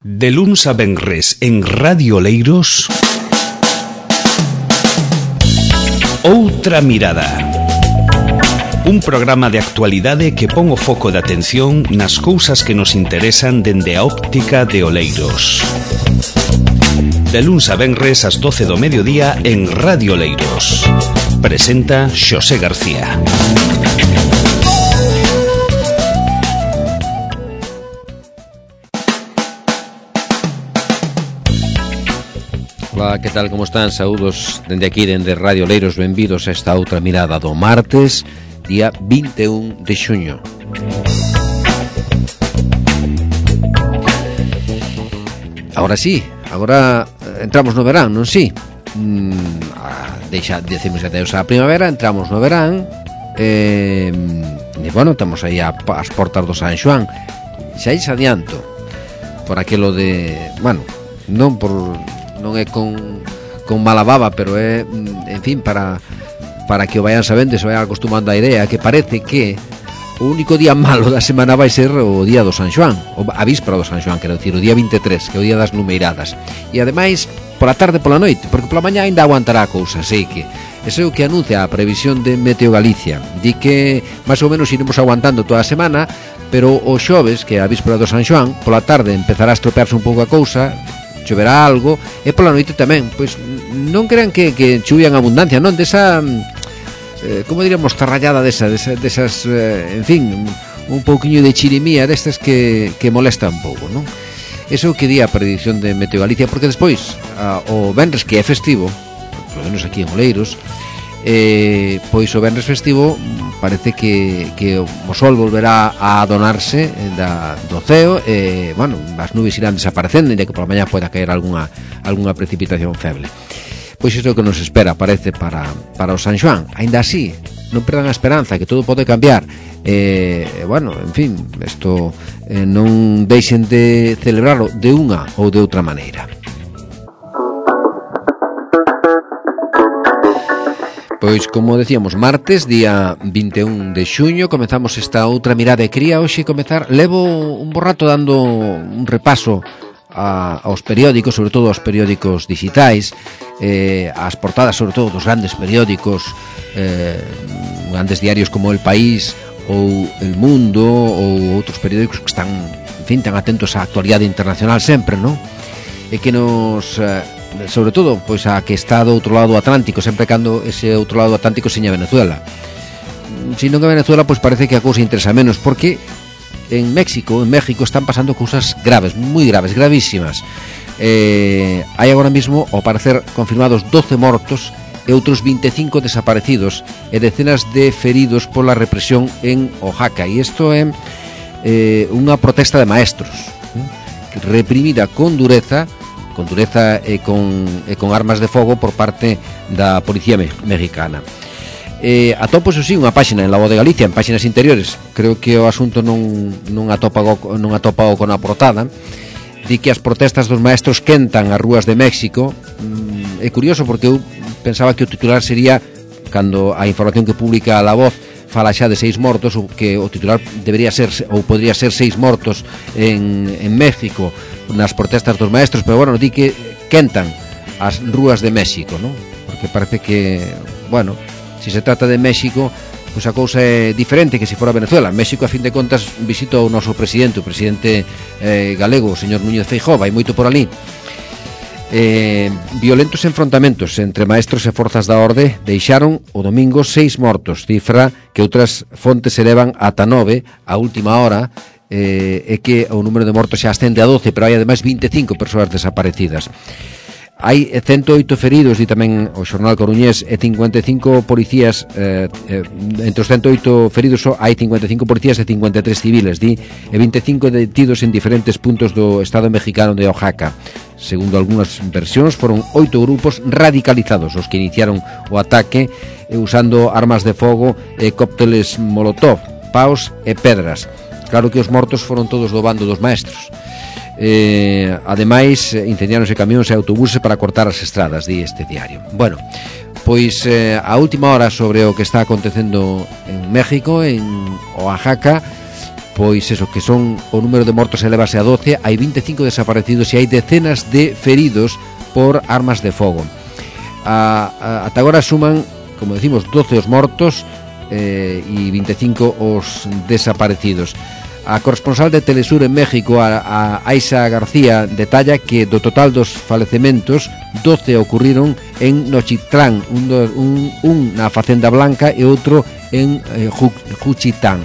De luns a venres en Radio Oleiros, Outra Mirada. Un programa de actualidade que pon o foco de atención nas cousas que nos interesan dende a óptica de Oleiros. De luns a venres ás 12 do mediodía en Radio Oleiros. Presenta Xosé García. Ola, que tal, como están? Saúdos dende aquí, dende Radio Oleiros. Benvidos a esta outra mirada do martes, día 21 de xuño. Agora sí, agora entramos no verán, non si? Decimos adeus á primavera, entramos no verán, e bueno, estamos aí ás portas do San Xoán. Xa aí se adianto, por aquilo de, bueno, non é con mala baba, pero é, en fin, para que o vayan sabendo, se vayan acostumando á idea, que parece que o único día malo da semana vai ser o día do San Xoán, a víspera do San Xoán, quero dicir, o día 23, que é o día das numeiradas. E ademais, pola tarde e pola noite, porque pola mañá ainda aguantará a cousa, sei que ese é o que anuncia a previsión de Meteo Galicia. Di que máis ou menos iremos aguantando toda a semana, pero o xoves, que é a víspera do San Xoán, pola tarde empezará a estropearse un pouco a cousa, choverá algo, e pola noite tamén. Pois non crean que chuvia en abundancia, non? Desa, como diríamos, tarrallada desas, en fin, un pouquiño de chirimía destas que molesta un pouco, non? Eso que di a predicción de Meteo Galicia, porque despois, o venres, que é festivo, polo menos aquí en Oleiros, pois o venres festivo parece que o sol volverá a adonarse do ceo, e, bueno, as nubes irán desaparecendo, e que pola mañá poida caer algunha precipitación feble. Pois iso é o que nos espera, parece, para o San Xoán. Aínda así, non perdan a esperanza, que todo pode cambiar. Bueno, en fin, isto non deixen de celebrarlo de unha ou de outra maneira. Pois, como decíamos, martes, día 21 de xuño, comezamos esta outra mirada e cría. Hoxe levo un bo rato dando un repaso aos periódicos, sobre todo aos periódicos digitais, as portadas, sobre todo, dos grandes periódicos, grandes diarios como El País ou El Mundo, ou outros periódicos que están, en fin, tan atentos á actualidade internacional sempre, non? E que nos... sobre todo, pois a que está do outro lado do Atlántico, sempre cando ese outro lado do Atlántico seña Venezuela. Se non é Venezuela, pois parece que a cousa interesa menos, porque en México están pasando cousas graves, moi graves, gravísimas. Hai agora mesmo, ao parecer, confirmados 12 mortos e outros 25 desaparecidos e decenas de feridos pola represión en Oaxaca. E isto é unha protesta de maestros, reprimida con dureza e con armas de fogo por parte da policía mexicana. Atopo, sí, unha páxina en La Voz de Galicia, en páxinas interiores. Creo que o asunto non atopa con a portada. Di que as protestas dos maestros quentan as rúas de México. É curioso, porque eu pensaba que o titular sería, cando a información que publica La Voz fala xa de 6 mortos, que o titular debería ser, ou podría ser 6 mortos en México nas protestas dos maestros, pero bueno, di que quentan as rúas de México, non? Porque parece que, bueno, se se trata de México, pois a cousa é diferente que se fora Venezuela. México, a fin de contas, visitou o noso presidente, o presidente galego, o señor Núñez Feijóo, vai moito por ali. Violentos enfrontamentos entre maestros e forzas da orde deixaron o domingo 6 mortos, cifra que outras fontes elevan ata 9 a última hora, e que o número de mortos xa ascende a 12, pero hai ademais 25 persoas desaparecidas. Hai 108 feridos, di tamén o xornal coruñés, e 55 policías, entre os 108 feridos hai 55 policías e 53 civiles, di, e 25 detidos en diferentes puntos do estado mexicano de Oaxaca. Segundo algunhas versións, foron 8 grupos radicalizados os que iniciaron o ataque usando armas de fogo e cócteles molotov, paus e pedras. Claro que os mortos foron todos do bando dos maestros. Ademais, incendiáronse camións e autobuses para cortar as estradas, di este diario. Bueno, pois a última hora sobre o que está acontecendo en México, en Oaxaca, pois eso, que son o número de mortos elevase a 12, hai 25 desaparecidos e hai decenas de feridos por armas de fogo. Ata agora suman, como decimos, 12 os mortos e 25 os desaparecidos. A corresponsal de Telesur en México, a Aisa García, detalla que do total dos falecementos, 12 ocurriron en Nochitlán, un na Facenda Blanca e outro en Juchitán.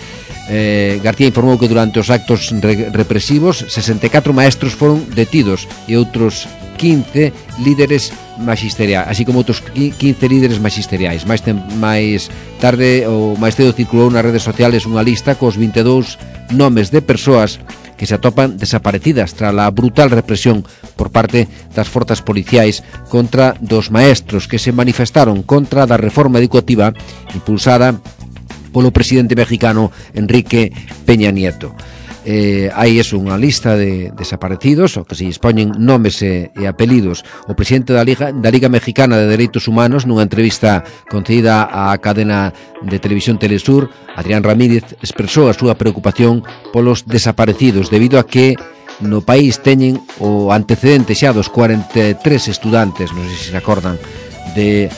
García informou que durante os actos represivos 64 maestros foron detidos e outros 15 líderes magisteriais, así como outros 15 líderes magisteriais. Máis tarde ou máis cedo circulou nas redes sociales unha lista cos 22 nomes de persoas que se atopan desaparecidas tras a brutal represión por parte das forzas policiais contra dos maestros que se manifestaron contra da reforma educativa impulsada polo presidente mexicano Enrique Peña Nieto. Hai eso, unha lista de desaparecidos, o que se expoñen nomes e apelidos. O presidente da Liga Mexicana de Dereitos Humanos, nunha entrevista concedida á cadena de televisión Telesur, Adrián Ramírez expresou a súa preocupación polos desaparecidos debido a que no país teñen o antecedente xa dos 43 estudantes, non sei se se acordan, de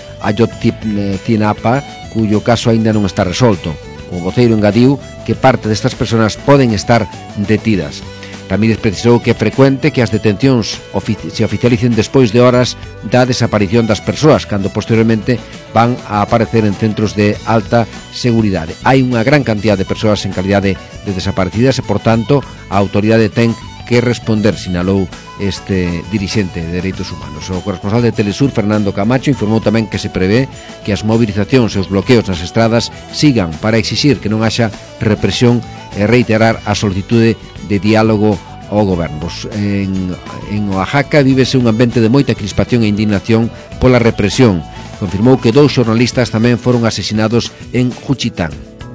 Ayotzinapa, cuyo caso aínda non está resolto. O voceiro engadiu que parte destas persoas poden estar detidas. Ramírez precisou que é frecuente que as detencións se oficialicen despois de horas da desaparición das persoas, cando posteriormente van a aparecer en centros de alta seguridade. Hai unha gran cantidad de persoas en calidade de desaparecidas e, por tanto, a autoridade ten que responder, sinalou este dirixente de Dereitos Humanos. O corresponsal de Telesur, Fernando Camacho, informou tamén que se prevé que as movilizacións e os bloqueos nas estradas sigan para exixir que non haxa represión e reiterar a solicitude de diálogo ao goberno. En Oaxaca vívese un ambiente de moita crispación e indignación pola represión. Confirmou que 2 xornalistas tamén foron asesinados en Juchitán.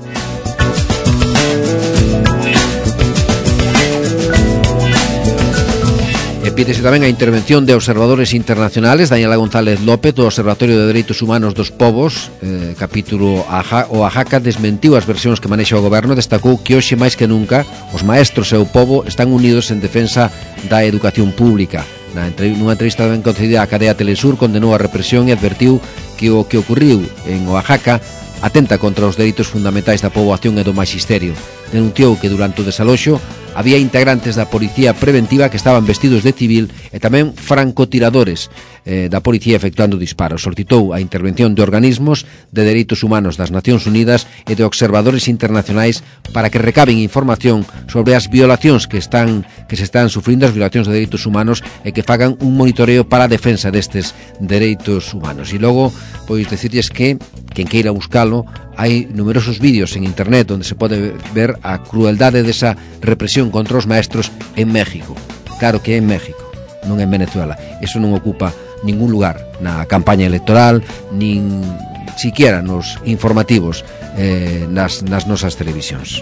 Pídese tamén a intervención de observadores internacionales. Daniela González López, do Observatorio de Dereitos Humanos dos Povos, capítulo Oaxaca, desmentiu as versións que manexa o goberno. Destacou que hoxe máis que nunca os maestros e o povo están unidos en defensa da educación pública. Nunha entrevista tamén concedida á cadea Telesur, condenou a represión e advertiu que o que ocurriu en Oaxaca atenta contra os dereitos fundamentais da poboación e do maxisterio. Denunciou que durante o desaloxo había integrantes da policía preventiva que estaban vestidos de civil e tamén francotiradores da policía efectuando disparos. Solicitou a intervención de organismos de dereitos humanos das Nacións Unidas e de observadores internacionais para que recaben información sobre as violacións que se están sufrindo, as violacións de dereitos humanos, e que fagan un monitoreo para a defensa destes dereitos humanos. E logo, pois decirles que quen queira buscalo, hai numerosos vídeos en internet onde se pode ver a crueldade desa represión contra os maestros en México. Claro que é en México, non en Venezuela. Eso non ocupa ningún lugar na campaña electoral, nin siquiera nos informativos nas nosas televisións.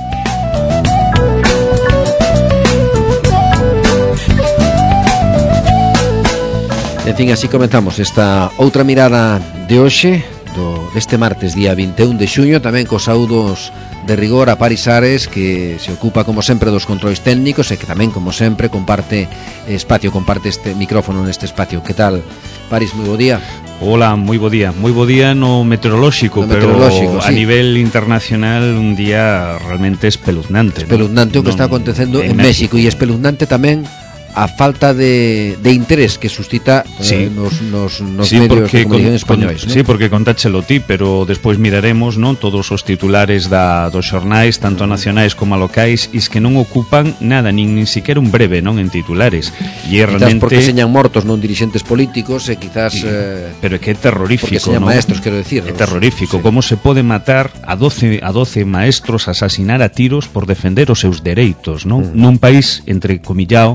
En fin, así comenzamos esta outra mirada de hoxe, deste martes, día 21 de xuño, tamén cos saúdos de rigor a Paris Ares, que se ocupa como sempre dos controis técnicos e que tamén, como sempre, comparte este micrófono neste espacio. Que tal, Paris? Moi bo día. Hola, moi bo día no meteorolóxico, pero a nivel internacional un día realmente espeluznante. Espeluznante o que está acontecendo en México, e espeluznante tamén a falta de interés que suscita nos medios de comunicación españois, ¿no? Sí, porque contáchelo ti, pero despois miraremos, non, todos os titulares dos xornais, tanto nacionais como locais, e que non ocupan nada, nin siquiera un breve, non, en titulares. E realmente porque señan mortos non dirixentes políticos e quizás pero é que é terrorífico, porque señan maestros, quero decir. É terrorífico, como se pode matar a 12 maestros, asasinar a tiros por defender os seus dereitos, non? Nun país entrecomillado,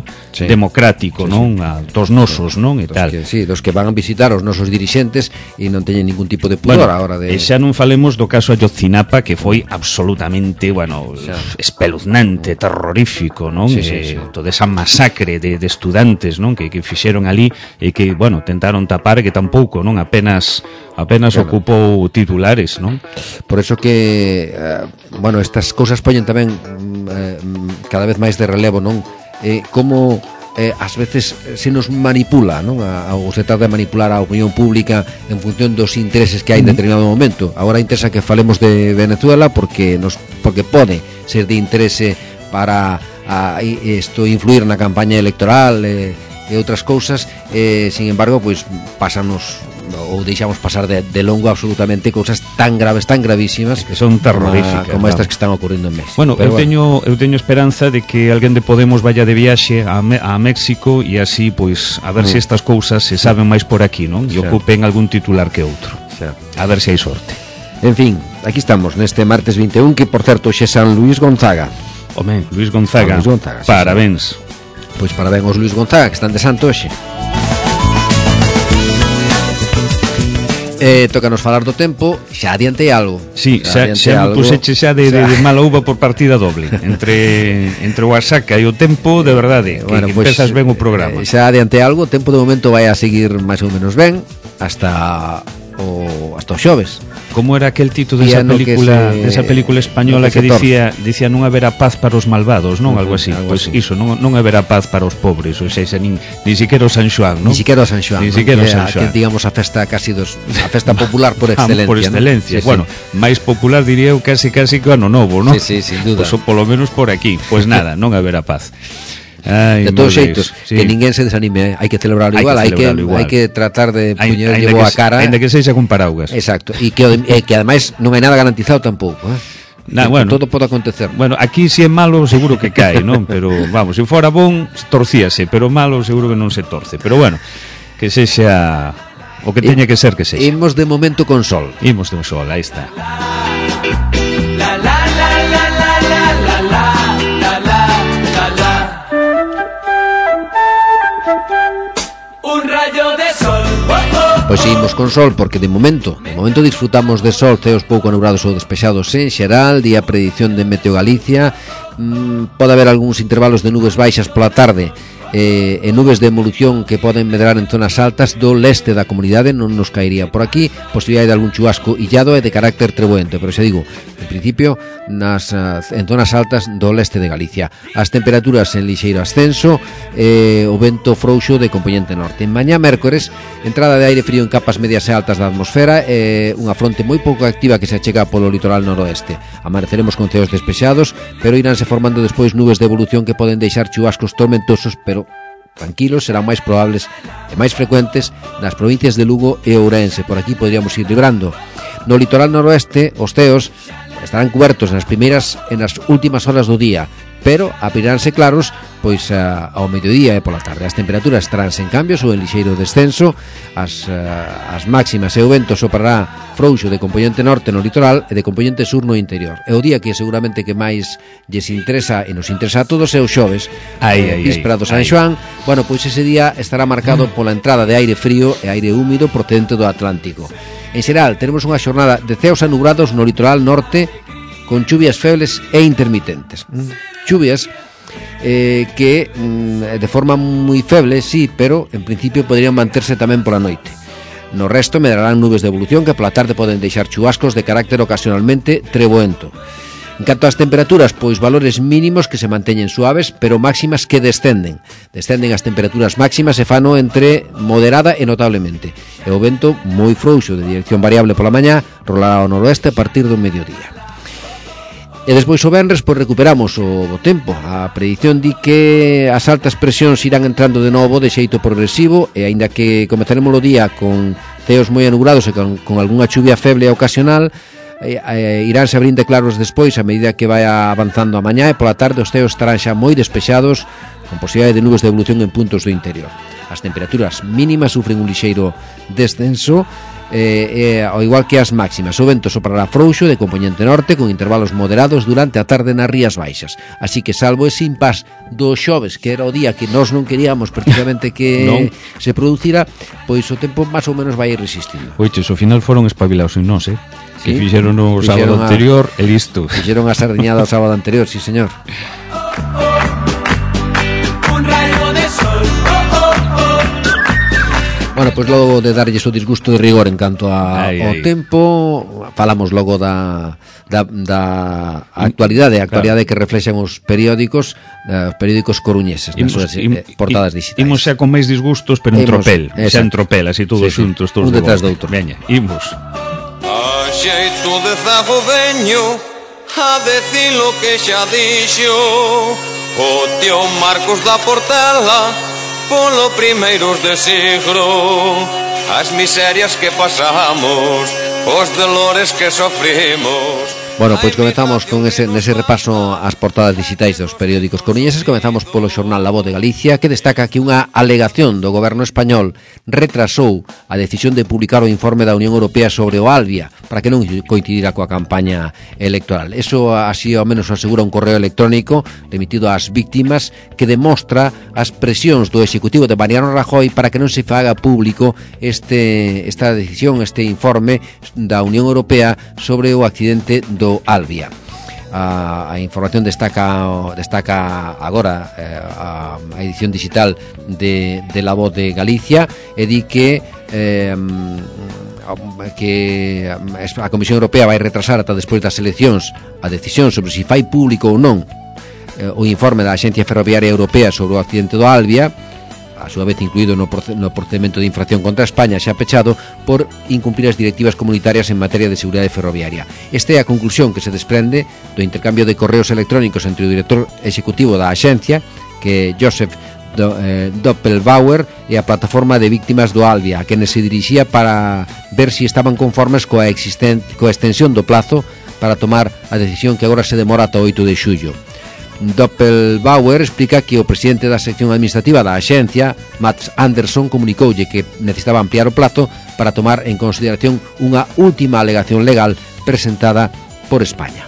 democrático, non? Dos nosos, non? E tal. Dos que van a visitar os nosos dirixentes e non teñen ningún tipo de pudor a hora de... E xa non falemos do caso Ayotzinapa, que foi absolutamente, espeluznante, terrorífico, non? Toda esa masacre de estudantes, non? Que fixeron ali e que, tentaron tapar, que tampouco, non? Apenas ocupou titulares, non? Por eso que estas cousas poñen tamén cada vez máis de relevo, non? Como ás veces se nos manipula, non? Ou se trata de manipular a opinión pública en función dos intereses que hai en determinado momento. Agora interesa que falemos de Venezuela porque pode ser de interese para isto influir na campaña electoral e outras cousas, sin embargo, pois pásanos ou deixamos pasar de longo absolutamente cousas tan graves, tan gravísimas, que son terroríficas, como estas que están ocorrendo en México. Eu teño esperanza de que alguén de Podemos vaya de viaxe a México e así, pois, a ver se estas cousas se saben máis por aquí, non? E ocupen algún titular que outro. A ver se hai sorte. En fin, aquí estamos neste martes 21, que por certo xe San Luís Gonzaga. Luís Gonzaga, parabéns. Pois parabéns aos Luís Gonzaga, que están de santo hoxe. Tócanos falar do tempo. Xa adiantei algo. Sí, xa me puseche xa de mala uva por partida doble. Entre o Asaca e o tempo, de verdade, que empezas ben o programa. Xa adiantei algo. O tempo de momento vai a seguir máis ou menos ben hasta o xoves. Como era aquel título desa película española que dicía non haberá paz para os malvados, non? Algo así. Pois iso, non haberá paz para os pobres, ou seja, nin siquera o San Xoán, non? Ni siquera o San Xoán. Digamos a festa casi a festa popular por excelencia. Por excelencia. Máis popular diría eu casi que Ano Novo, non? Sí, sin duda. Pois polo menos por aquí. Pois nada, non haberá paz. De todos xeitos, que ninguén se desanime, hai que celebrarlo igual, hai que tratar de puñerlle a cara, ainda que sexa con paraugas. Exacto, e que ademais non hai nada garantizado tampouco, todo pode acontecer. Aquí se é malo seguro que cae, non? Pero vamos, se fora bon torcíase, pero malo seguro que non se torce. Pero que sexa o que teña que ser que sexa. Imos de momento con sol. Aí está. Pois seguimos con sol porque de momento disfrutamos de sol, ceos pouco nubrados ou despexados en xeral. Día predición de Meteo Galicia. Pode haber algúns intervalos de nubes baixas pola tarde e nubes de evolución que poden medrar en zonas altas do leste da comunidade. Non nos caería por aquí posibilidade de algún chubasco illado e de carácter treboente, pero xa digo, en principio en zonas altas do leste de Galicia. As temperaturas en lixeiro ascenso, o vento frouxo de compoñente norte. En mañá mércores, entrada de aire frío en capas medias e altas da atmosfera, unha fronte moi pouco activa que se achega polo litoral noroeste. Amaneceremos con ceos despexados, pero iránse formando despois nubes de evolución que poden deixar chubascos tormentosos, pero tranquilos, serán máis probables e máis frecuentes nas provincias de Lugo e Ourense. Por aquí podríamos ir librando. No litoral noroeste, os ceos estarán cubertos nas primeiras e nas últimas horas do día, pero abriránse claros pois ao mediodía e pola tarde. As temperaturas estarán sen cambios ou en lixeiro descenso. As máximas e o vento soprará frouxo de compoñente norte no litoral e de compoñente sur no interior. E o día que seguramente que máis lles interesa e nos interesa a todos é o xoves, víspera do San Xoán. Pois ese día estará marcado pola entrada de aire frío e aire húmido procedente do Atlántico. En xeral, teremos unha xornada de ceos anubrados no litoral norte con chuvias febles e intermitentes. Chuvias que de forma moi feble, sí, pero en principio podrían manterse tamén pola noite. No resto medrarán nubes de evolución que pola tarde poden deixar chubascos de carácter ocasionalmente treboento. En canto ás temperaturas, pois valores mínimos que se manteñen suaves, pero máximas que descenden. Descenden as temperaturas máximas e fano entre moderada e notablemente. E o vento moi frouxo de dirección variable pola mañá rolará ao noroeste a partir do mediodía. E despois o venres, pois recuperamos o tempo. A predición di que as altas presións irán entrando de novo de xeito progresivo, e aínda que comezaremos o día con ceos moi anubrados e con algunha chuvia feble ocasional, iránse abrindo claros despois a medida que vai avanzando a mañá, e pola tarde os ceos estarán xa moi despexados con posibilidade de nubes de evolución en puntos do interior. As temperaturas mínimas sufren un lixeiro descenso ao igual que as máximas. O vento soprará frouxo de compoñente norte con intervalos moderados durante a tarde nas Rías Baixas. Así que salvo ese impás do xoves, que era o día que nós non queríamos precisamente que se producira, pois o tempo máis ou menos vai resistindo. Oiches, ao final foron espabilados en nós, que fixeron o sábado anterior e listo. Fixeron a sardiñada o sábado anterior, sí señor. Bueno, pois logo de darlles o disgusto de rigor en canto ao tempo, falamos logo da actualidade, que reflexan os periódicos coruñeses nas súas portadas digitais. Imos xa con máis disgustos, pero en tropel, xa en tropel, así todos xuntos, todos un detrás do outro. Veña, imos. A xeito de zago veño a decir lo que xa dixo o tío Marcos da Portela polo primeiros de siglo, as miserias que pasamos, os dolores que sofrimos. Bueno, pois comezamos con nese repaso ás portadas digitais dos periódicos coruñeses. Comezamos polo xornal La Voz de Galicia, que destaca que unha alegación do goberno español retrasou a decisión de publicar o informe da Unión Europea sobre o Albia para que non coincidira coa campaña electoral. Eso así ao menos asegura un correo electrónico remitido ás víctimas que demostra as presións do Executivo de Mariano Rajoy para que non se faga público esta decisión, este informe da Unión Europea sobre o accidente do Albia. A información destaca agora a edición digital de La Voz de Galicia e di que a Comisión Europea vai retrasar ata despois das eleccións a decisión sobre se fai público ou non o informe da Axencia Ferroviaria Europea sobre o accidente do Albia, a súa vez incluído no procedimento de infracción contra España xa pechado por incumplir as directivas comunitarias en materia de seguridade ferroviaria. Esta é a conclusión que se desprende do intercambio de correos electrónicos entre o director executivo da axencia, que é Joseph Doppelbauer, e a plataforma de víctimas do Albia, a quen se dirixía para ver se estaban conformes coa extensión do plazo para tomar a decisión que agora se demora ata 8 de xullo. Doppelbauer explica que o presidente da sección administrativa da axencia, Mats Andersson, comunicoulle que necesitaba ampliar o plazo para tomar en consideración unha última alegación legal presentada por España.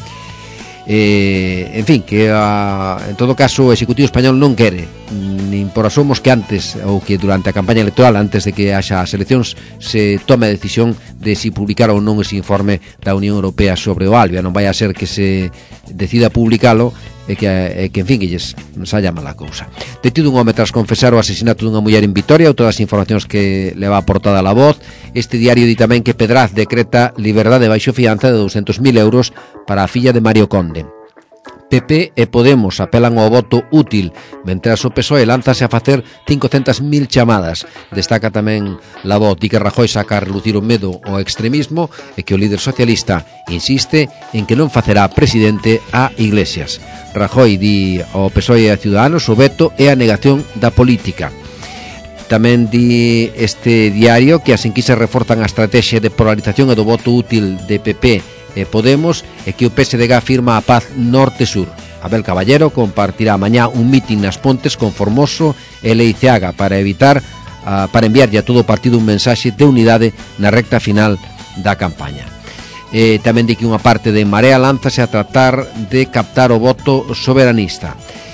En fin, que en todo caso o Executivo español non quere nin por asomos que antes ou que durante a campaña electoral, antes de que haxa as eleccións, se tome a decisión de si publicar ou non ese informe da Unión Europea sobre o Albia. Non vai a ser que se decida publicalo e que en fin, que lles saia mala cousa. Detido un home tras confesar o asesinato dunha muller en Vitoria, ou todas as informacións que leva aportada a La Voz. Este diario di tamén que Pedraz decreta liberdade baixo fianza de 200.000 euros para a filla de Mario Conde. PP e Podemos apelan ao voto útil, mentras o PSOE lánzase a facer 500.000 chamadas. Destaca tamén La Voz, di que Rajoy saca a relucir o medo ao extremismo e que o líder socialista insiste en que non facerá presidente a Iglesias. Rajoy di ao PSOE e a Ciudadanos o veto e a negación da política. Tamén di este diario que as enquisas reforzan a estrategia de polarización e do voto útil de PP e Podemos e que o PSDG firma a paz norte-sur. Abel Caballero compartirá mañá un mitin nas Pontes con Formoso e Leiceaga para enviarlle a todo o partido un mensaxe de unidade na recta final da campaña. Tamén di que unha parte de Marea lánzase a tratar de captar o voto soberanista.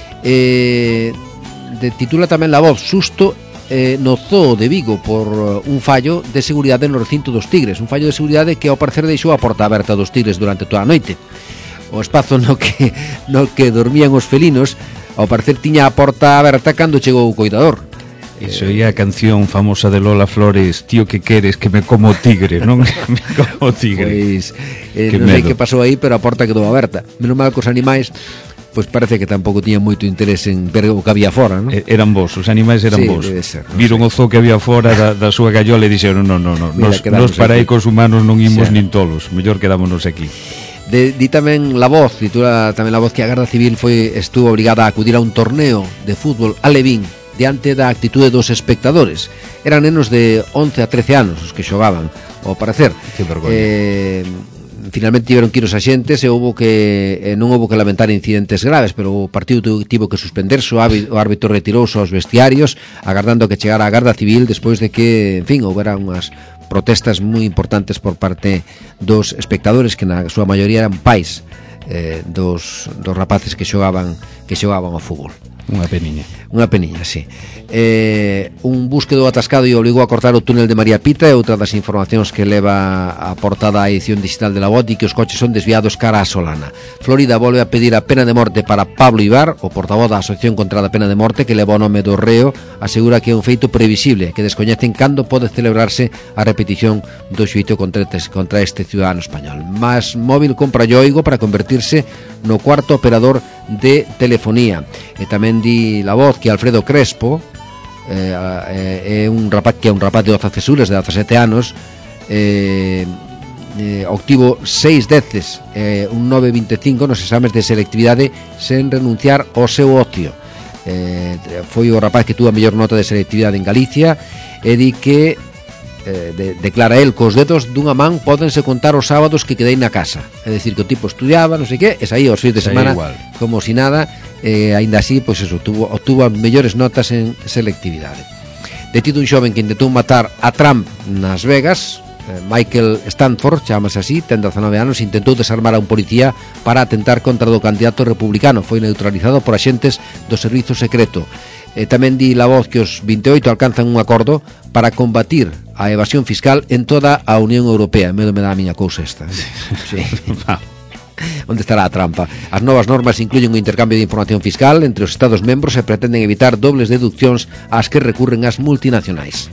Titula tamén La Voz, susto no Zoo de Vigo por un fallo de seguridade no recinto dos Tigres, un fallo de seguridade que ao parecer deixou a porta aberta dos Tigres durante toda a noite. O espazo no que dormían os felinos ao parecer tiña a porta aberta cando chegou o coidador. Iso é a canción famosa de Lola Flores, tío, que queres que me como tigre, non? Me como tigre. Pois non sei que pasou aí, pero a porta quedou aberta. Menos mal que os animais pois parece que tampouco tiñan moito interés en ver o que había fora, non? Eran vos, os animais eran vos. Ser, viron o zoo que había fora da súa gallola e dixeron, non, nos para aí cos humanos non imos nin tolos, mellor quedámonos aquí. Di tamén La Voz, titula tamén La Voz, que a Garda Civil estuvo obligada a acudir a un torneo de fútbol alevín diante da actitude dos espectadores. Eran nenos de 11 a 13 anos os que xogaban, ao parecer. Que vergoña. Finalmente tiveron que ir os axentes e non houbo que lamentar incidentes graves, pero o partido tivo que suspenderse, o árbitro retirouse aos vestiarios agardando que chegara a Garda Civil despois de que, en fin, houbera unhas protestas moi importantes por parte dos espectadores, que na súa maioría eran pais dos rapaces que xogaban ao fútbol. Unha peniña, sí. Un bus quedou atascado e obligou a cortar o túnel de María Pita. É outra das informacións que leva a portada a edición digital de La Voz, e que os coches son desviados cara a Solana. Florida volve a pedir a pena de morte para Pablo Ibar. O portavoz da Asociación contra a Pena de Morte, que leva o nome do reo, asegura que é un feito previsible, que descoñecen cando pode celebrarse a repetición do xuízo contra este ciudadano español. Más Móvil compra Yoigo para convertirse no cuarto operador de telefonía. E tamén di La Voz que Alfredo Crespo é un rapaz de 12 cesures, de 17 anos, obtivo 6 deces, un 9,25 nos exames de selectividade sen renunciar ao seu ocio. Foi o rapaz que tuvo a mellor nota de selectividade en Galicia, e di que declara el que os dedos dunha man pódense contar os sábados que quedei na casa. É dicir, que o tipo estudiaba, non sei que, e saía os fins de semana como si nada, aínda así, pois eso, obtuvo as mellores notas en selectividade. Detido un xoven que intentou matar a Trump nas Vegas. Michael Stanford, chamase así, ten 19 anos, intentou desarmar a un policía para atentar contra o candidato republicano. Foi neutralizado por axentes do servizo secreto. Tamén di La Voz que os 28 alcanzan un acordo para combatir a evasión fiscal en toda a Unión Europea. Medo me dá a miña cousa esta. Sí. Onde estará a trampa? As novas normas incluyen un intercambio de información fiscal entre os Estados membros e pretenden evitar dobles deduccións ás que recurren as multinacionais.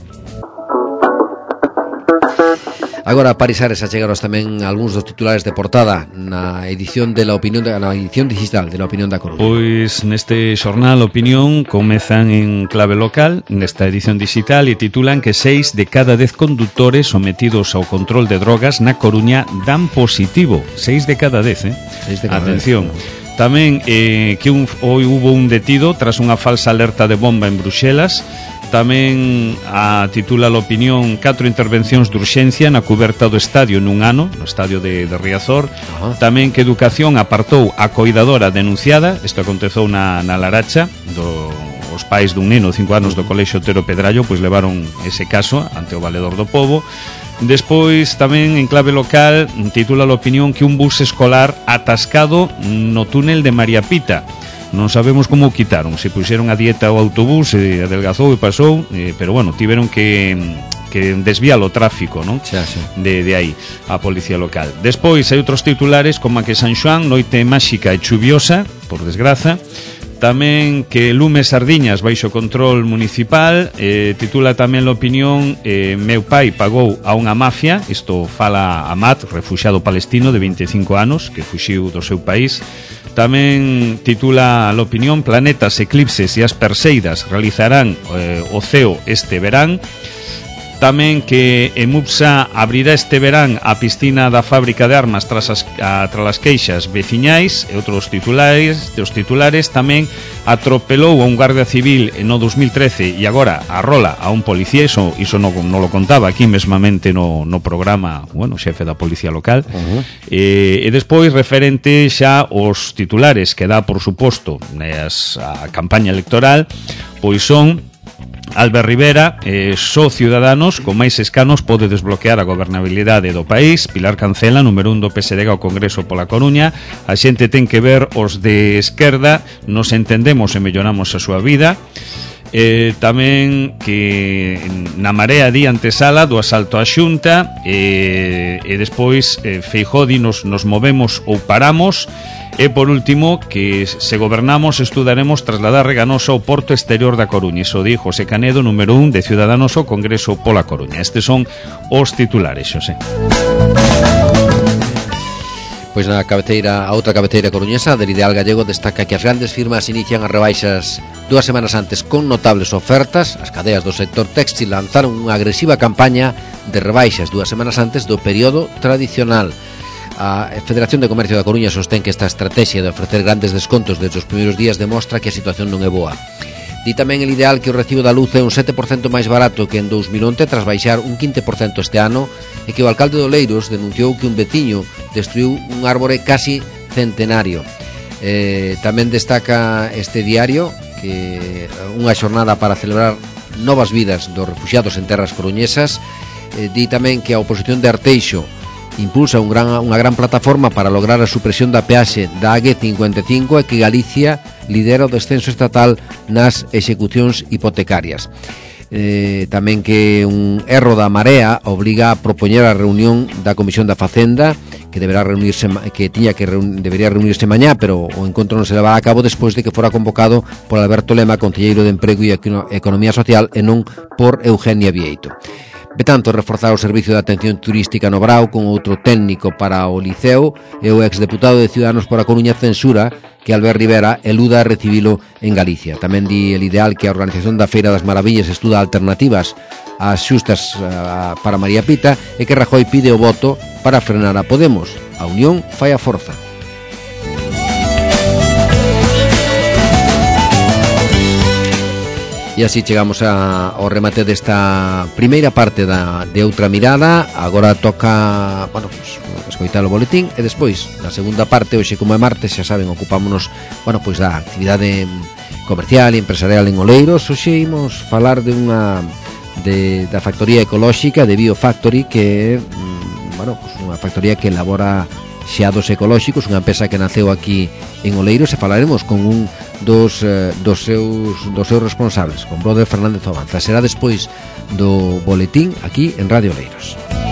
Agora, Parisares, achegaros tamén algúns dos titulares de portada na edición de la opinión na edición digital de La Opinión da Coruña. Pois neste xornal Opinión comezan en clave local nesta edición digital e titulan que 6 de cada 10 condutores sometidos ao control de drogas na Coruña dan positivo. 6 de cada 10, 6 de cada Atención. 10. Tamén que hoy hubo un detido tras unha falsa alerta de bomba en Bruxelas. Tamén titula a opinión 4 intervencións de urxencia na cuberta do estadio nun ano, no estadio de Riazor. Tamén que Educación apartou a coidadora denunciada. Isto aconteceu na Laracha. Os pais dun neno de 5 anos do colexio Otero Pedrallo pois levaron ese caso ante o Valedor do Pobo. Despois tamén en clave local titula a opinión que un bus escolar atascado no túnel de María Pita. Non sabemos como o quitaron, se puxeron a dieta ao autobús, adelgazou e pasou, pero bueno, tiveron que desviar o tráfico, non? Sí. De aí, a policía local. Despois hai outros titulares como a que San Xoán, noite máxica e chuviosa, por desgraza. Tamén que Lume Sardiñas baixo control municipal. Titula tamén a opinión meu pai pagou a unha mafia. Isto fala Amat, refuxiado palestino de 25 anos que fuxiu do seu país. Tamén titula a opinión planetas, eclipses e as perseidas realizarán o ceo este verán. Tamén que Emupsa abrirá este verán a piscina da fábrica de armas tras as queixas veciñais. E outros titulares tamén atropelou a un guardia civil no 2013 e agora arrola a un policía. Iso non lo contaba aquí mesmamente no programa, bueno, xefe da policía local. E despois referente xa os titulares que dá, por suposto, a campaña electoral, pois son Albert Rivera, só Ciudadanos con máis escanos pode desbloquear a gobernabilidade do país. Pilar Cancela, número 1 do PSDG ao Congreso pola Coruña. A xente ten que ver os de esquerda, nos entendemos e melloramos a súa vida. Tamén que na Marea di antesala do asalto á Xunta, e despois Feijóo di nos movemos ou paramos. E por último, que se gobernamos estudaremos trasladar Reganosa ao porto exterior da Coruña. Iso di José Canedo, número 1 de Ciudadanos ao Congreso pola Coruña. Estes son os titulares, Xosé. Pois na cabeceira, a outra cabeceira coruñesa del Ideal Gallego destaca que as grandes firmas inician as rebaixas 2 semanas antes con notables ofertas. As cadeas do sector textil lanzaron unha agresiva campaña de rebaixas 2 semanas antes do período tradicional. A Federación de Comercio da Coruña sostén que esta estrategia de ofrecer grandes descontos desde os primeiros días demostra que a situación non é boa. Di tamén el Ideal que o recibo da luz é un 7% máis barato que en 2011 tras baixar un 15% este ano, e que o alcalde de Oleiros denunciou que un veciño destruiu un árbore casi centenario. Tamén destaca este diario que unha xornada para celebrar novas vidas dos refuxiados en terras coruñesas. di tamén que a oposición de Arteixo impulsa unha gran plataforma para lograr a supresión da peaxe da AG55 e que Galicia lidera o descenso estatal nas execucións hipotecarias. Tamén que un erro da Marea obliga a propoñer a reunión da Comisión da Facenda que debería reunirse mañá, pero o encontro non se levará a cabo despois de que fora convocado por Alberto Lema, concelleiro de Emprego e Economía Social, e non por Eugenia Vieito. Betanto, reforzar o servicio de atención turística no Brao con outro técnico para o Liceo, e o exdeputado de Ciudadanos por a Coruña censura que Albert Rivera eluda recibilo en Galicia. Tamén di el ideal que a organización da Feira das Maravillas estuda alternativas ás xustas para María Pita e que Rajoy pide o voto para frenar a Podemos. A unión fai a forza. E así chegamos ao remate desta primeira parte de Outra Mirada. Agora toca, escoitar o boletín e despois, na segunda parte, hoxe como é martes, xa saben, ocupámonos, da actividade comercial e empresarial en Oleiros. Hoxe imos falar da factoría ecolóxica de Biofactory, que é, unha factoría que elabora xeados ecolóxicos, unha empresa que naceu aquí en Oleiros, e falaremos con un dos seus responsables, con Brother Fernández Obanza. Será despois do boletín aquí en Radio Oleiros.